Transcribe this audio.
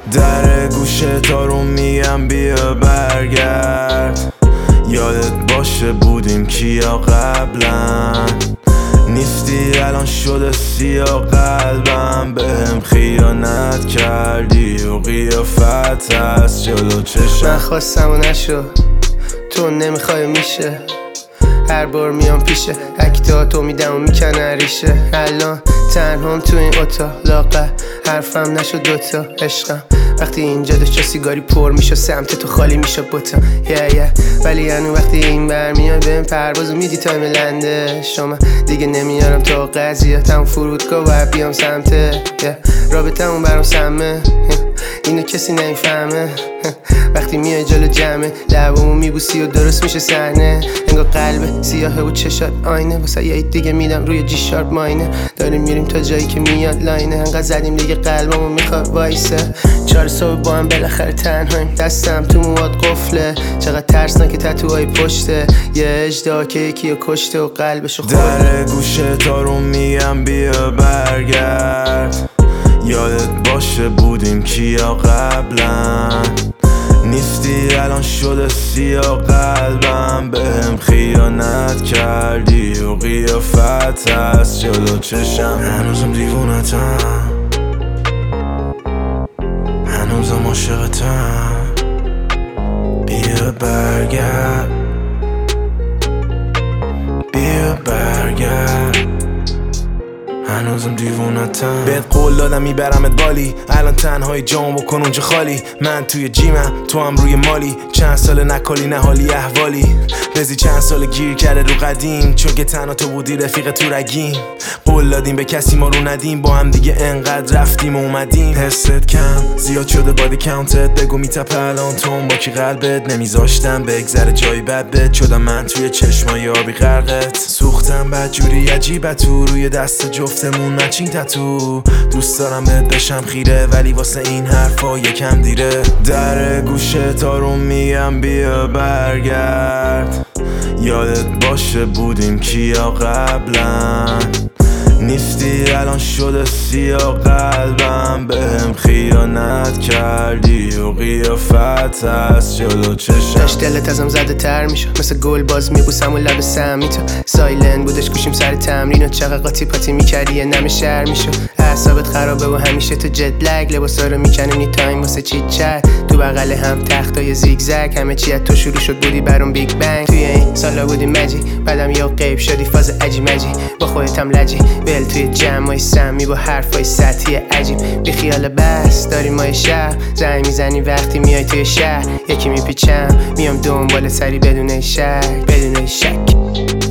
در گوشه تا رو میگم بیا برگرد، یادت باشه بودیم کیا قبلا، نیستی الان شده سیاه قلبم، بهم خیانت کردی و قیافت هست جلو چشم. من خواستم و نشد، تو نمیخوای میشه، هر بار میام پیشه اکتا تو میدم و میکنه ریشه. الان تنهام تو این اتاق، لاغر حرفم نشد دوتا عشقم، وقتی اینجا داشت سیگاری پر میشه سمت تو خالی میشه بوتا ولی هنو وقتی این برمیای بهم پروازو میدی تایم لنده شما دیگه نمیارم تا قضیه فرودگاه و بیام سمته رابطمون برام سمه اینو کسی نمیفهمه وقتی میای جلو جمعه لبامو میبوسی و درست میشه صحنه انگار قلب سیاهه و چشات آینه واسه یه دیگه میدم روی جی شارپ ماینه داریم میریم تا جایی که میاد لاینه انقدر زدیم دیگه قلبمو میخواد وایسه 4 صبح با هم بالاخره تنهاییم دستم تو موات قفله چقدر ترسناکه تتوهای پشته یه اژدها که یکیو کشته و قلبشو خورده. در گوشه تا رو میگم بیا برگرد، یادت باشه بودیم کیا قبلا، نیستی الان شده سیاه قلبم، بهم خیانت کردی و قیافت هست جلو چشم. هنوزم دیوونتم، هنوزم عاشقتم، بیا برگرد، بیا برگرد، هنوزم دیوونتم. بهت قول دادم میبرمت بالی، الان تنهای جام بکن اونجا خالی، من توی جیمم تو هم روی مالی، چند سال نکالی نه حالی احوالی، بزی چند سال گیر کرده رو قدیم، چون که تنها تو بودی رفیق تو رگیم، قول دادیم به کسی ما رو ندیم، با هم دیگه انقدر رفتیم و اومدیم. حست کم زیاد شده بادی کاونتت، بگو میتپه الان تو با کی قلبت، نمیذاشتم بگذره جایی بد بد شدم من توی چشمای آبی غرقت، سوختم بدجوری عجیبه تو روی دست جفتمون مچین تتو، دوست دارم بهت بشم خیره ولی واسه این حرفا یکم دیره. در گوشه تا رو میگم بیا برگرد، یادت باشه بودیم کیا قبلا، نیستی الان شده سیاه قلبم، بهم خیانت کردی و قیافت هست جلو چشم. داشت دلت ازم زده تر میشه مثل گل باز میبوسم و لب سمیتو سایلند بودش گوشیم سر تمرین و چقدر قاطی پاتی میکردی یه نم شهر میشو اعصابت خرابه و همیشه تو جت لگ لباسا رو میکنیم نی تایم واسه چیت چت تو بغل هم تختای زیگزگ همه چی از تو شروع شد بودی برام بیگ بنگ توی این سالا بودی مجی بعدم یا غیب شدی فاز عجی مجی با خودتم لجی ول توی جمعای سمی با حرفای سطحی عجیب بی خیال بس داریم ما شهر زنگ میزنی وقتی میای توی شهر یکی میپیچم میام دنبال سری بدون شک